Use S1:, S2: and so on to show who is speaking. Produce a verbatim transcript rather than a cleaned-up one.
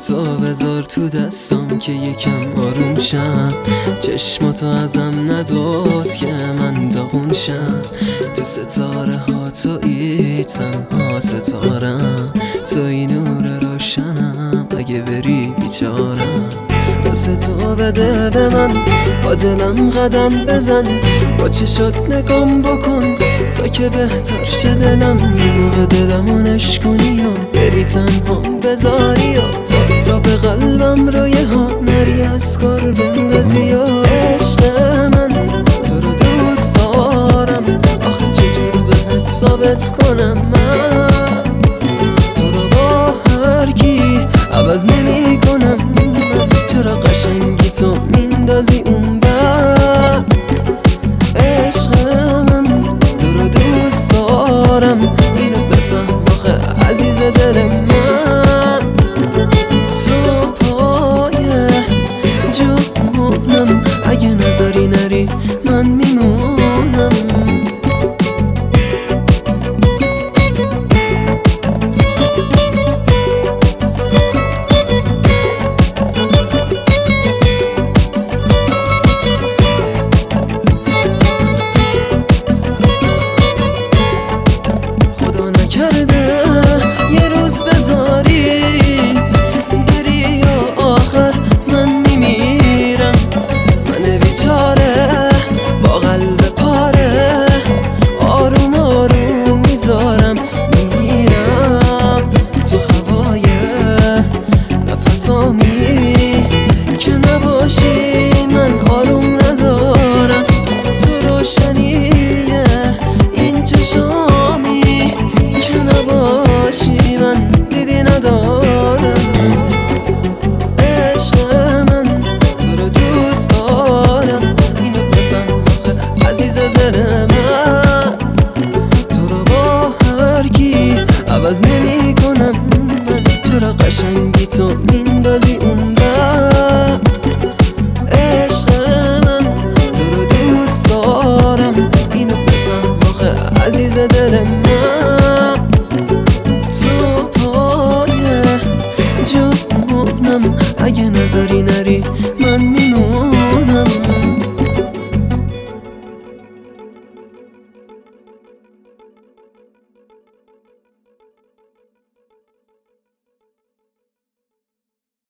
S1: تو بذار تو دستم که یکم آروم شم، چشماتو ازم ندوز که من داغون شم. تو ستاره ها تویی، تنها ستارم، توی نور روشنم، اگه بری بیچارم. دستتو بده به من، با دلم قدم بزن، با چشات نگام بکن تا که بهتر شه دلم. یه موقع دلمو نشکنی یا بری تنهام بذاری، یا تا تا به قلبم رو یه ها نری از کار بندازی. یا عشق من تو رو دوست دارم، آخه چجور بهت ثابت کنم من تو رو با هر کی عوض نمی کنم. چرا قشنگی تو میندازی اون بر؟ عشق من تو رو دوست دارم، اینو بفهم آخه عزیز دل من. تو پای جونم، اگه نذاری نری من میمونم. کرده یه روز بذاری بری یا آخر من میمیرم. من بیچاره با قلب پاره، آروم آروم میذارم میمیرم تو هوای نفسامی. که نباشی من آروم ندارم، تو روشنی این چشامی. که نباشی من دیدی ندارم. عشق من تو رو دوست دارم، اینو بفهم آخه عزیز دل من. تو رو با هر کی عوض نمی کنم من، چرا قشنگی تو میندازی اون بر؟ عشق من تو رو دوست دارم، اینو بفهم آخه عزیز دل من. تو پای جونم، اگه نذاری نری من